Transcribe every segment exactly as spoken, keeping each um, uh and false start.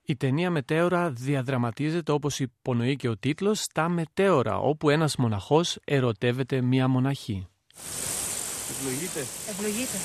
Η ταινία Μετέωρα διαδραματίζεται, όπως υπονοεί και ο τίτλος, στα μετέωρα, όπου ένας μοναχός ερωτεύεται μία μοναχή. Ευλογείτε. Ευλογείτε.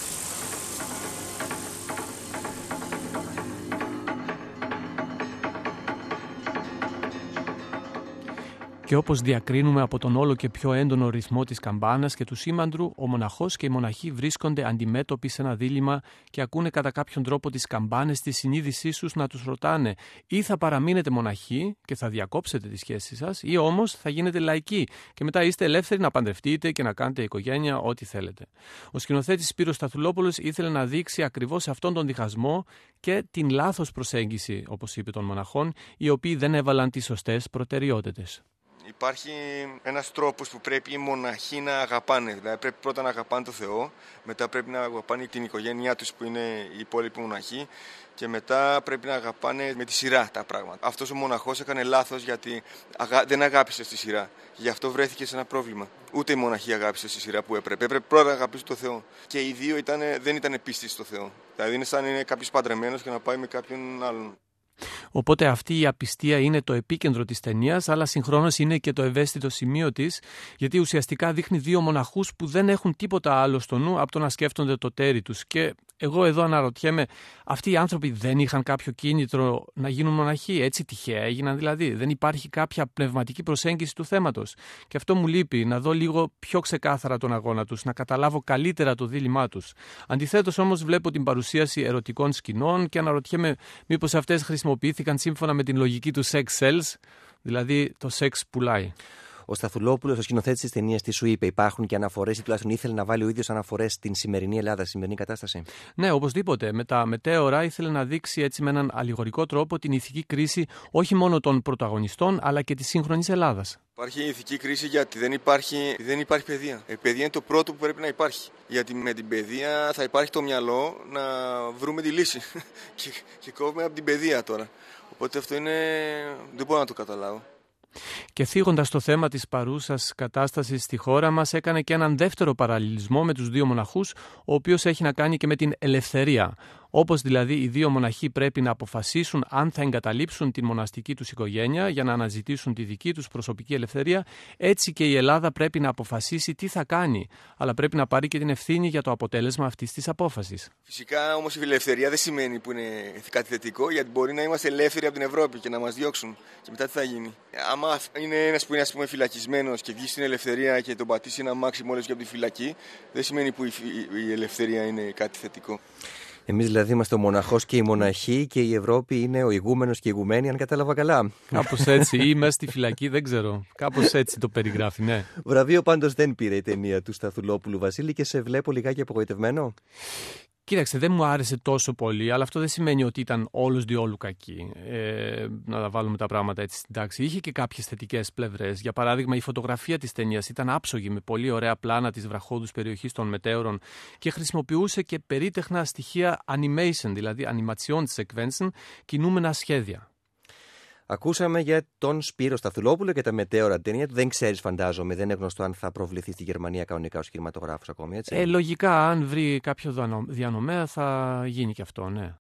Και όπως διακρίνουμε από τον όλο και πιο έντονο ρυθμό της καμπάνας και του σήμαντρου, ο μοναχός και η μοναχή βρίσκονται αντιμέτωποι σε ένα δίλημμα και ακούνε κατά κάποιον τρόπο τις καμπάνες της συνείδησής τους να τους ρωτάνε ή θα παραμείνετε μοναχοί και θα διακόψετε τη σχέση σας, ή όμως θα γίνετε λαϊκοί και μετά είστε ελεύθεροι να παντρευτείτε και να κάνετε οικογένεια, ό,τι θέλετε. Ο σκηνοθέτης Σπύρος Σταθουλόπουλος ήθελε να δείξει ακριβώς αυτόν τον διχασμό και την λάθος προσέγγιση, όπως είπε, των μοναχών, οι οποίοι δεν έβαλαν τις σωστές προτεραιότητες. Υπάρχει ένας τρόπος που πρέπει οι μοναχοί να αγαπάνε. Δηλαδή πρέπει πρώτα να αγαπάνε το Θεό, μετά πρέπει να αγαπάνε την οικογένειά τους που είναι οι υπόλοιποι μοναχοί και μετά πρέπει να αγαπάνε με τη σειρά τα πράγματα. Αυτός ο μοναχός έκανε λάθος γιατί δεν αγάπησε στη σειρά. Γι' αυτό βρέθηκε σε ένα πρόβλημα. Ούτε η μοναχή αγάπησε στη σειρά που έπρεπε. Έπρεπε πρώτα να αγαπήσει το Θεό. Και οι δύο ήταν, δεν ήταν πίστοι στο Θεό. Δηλαδή είναι σαν να είναι κάποιος παντρεμένος και να πάει με κάποιον άλλον. Οπότε αυτή η απιστία είναι το επίκεντρο της ταινίας, αλλά συγχρόνως είναι και το ευαίσθητο σημείο της, γιατί ουσιαστικά δείχνει δύο μοναχούς που δεν έχουν τίποτα άλλο στο νου από το να σκέφτονται το τέρι τους. Και εγώ εδώ αναρωτιέμαι, αυτοί οι άνθρωποι δεν είχαν κάποιο κίνητρο να γίνουν μοναχοί? Έτσι τυχαία έγιναν δηλαδή? Δεν υπάρχει κάποια πνευματική προσέγγιση του θέματος? Και αυτό μου λείπει, να δω λίγο πιο ξεκάθαρα τον αγώνα τους, να καταλάβω καλύτερα το δίλημά τους. Αντιθέτως όμως βλέπω την παρουσίαση ερωτικών σκηνών και αναρωτιέμαι μήπως αυτές χρησιμοποιήθηκαν σύμφωνα με την λογική του sex sells, δηλαδή το σεξ πουλάει. Ο Σταθουλόπουλος, ο σκηνοθέτης της ταινίας, τι σου είπε? Υπάρχουν και αναφορές ή τουλάχιστον ήθελε να βάλει ο ίδιος αναφορές στην σημερινή Ελλάδα, στη σημερινή κατάσταση? Ναι, οπωσδήποτε. Με τα μετέωρα ήθελε να δείξει έτσι με έναν αλληγορικό τρόπο την ηθική κρίση όχι μόνο των πρωταγωνιστών αλλά και της σύγχρονης Ελλάδας. Υπάρχει ηθική κρίση γιατί δεν υπάρχει, δεν υπάρχει παιδεία. Η παιδεία είναι το πρώτο που πρέπει να υπάρχει. Γιατί με την παιδεία θα υπάρχει το μυαλό να βρούμε τη λύση. και, και κόβουμε από την παιδεία τώρα. Οπότε αυτό είναι. Δεν μπορώ να το καταλάβω. Και θίγοντας το θέμα της παρούσας κατάστασης στη χώρα μας, έκανε και έναν δεύτερο παραλληλισμό με τους δύο μοναχούς, ο οποίος έχει να κάνει και με την ελευθερία. Όπως δηλαδή οι δύο μοναχοί πρέπει να αποφασίσουν αν θα εγκαταλείψουν την μοναστική τους οικογένεια για να αναζητήσουν τη δική τους προσωπική ελευθερία, έτσι και η Ελλάδα πρέπει να αποφασίσει τι θα κάνει, αλλά πρέπει να πάρει και την ευθύνη για το αποτέλεσμα αυτής της απόφασης. Φυσικά όμως η ελευθερία δεν σημαίνει που είναι κάτι θετικό, γιατί μπορεί να είμαστε ελεύθεροι από την Ευρώπη και να μας διώξουν. Και μετά τι θα γίνει? Άμα είναι ένας που είναι, ας πούμε, φυλακισμένος και βγει στην ελευθερία και τον πατήσει ένα αμάξι μόλις και από τη φυλακή, δεν σημαίνει που η ελευθερία είναι κάτι θετικό. Εμείς δηλαδή είμαστε ο μοναχός και η μοναχή και η Ευρώπη είναι ο ηγούμενος και η ηγουμένη, αν κατάλαβα καλά. Κάπως έτσι, ή μέσα στη φυλακή, δεν ξέρω. Κάπως έτσι το περιγράφει, ναι. Βραβείο πάντως δεν πήρε η ταινία του Σταθουλόπουλου, Βασίλη, και σε βλέπω λιγάκι απογοητευμένο. Κοίταξε, δεν μου άρεσε τόσο πολύ, αλλά αυτό δεν σημαίνει ότι ήταν όλος διόλου κακή. Ε, να τα βάλουμε τα πράγματα έτσι στην τάξη. Είχε και κάποιες θετικές πλευρές. Για παράδειγμα, η φωτογραφία της ταινίας ήταν άψογη, με πολύ ωραία πλάνα της βραχώδους περιοχής των μετέωρων και χρησιμοποιούσε και περίτεχνα στοιχεία animation, δηλαδή animationssequenzen, κινούμενα σχέδια. Ακούσαμε για τον Σπύρο Σταθουλόπουλο και τα μετέωρα ταινία του. Δεν ξέρεις, φαντάζομαι, δεν είναι γνωστό αν θα προβληθεί στη Γερμανία κανονικά ως κινηματογράφος ακόμη, έτσι? Ε, λογικά, αν βρει κάποιο διανομέα θα γίνει και αυτό, ναι.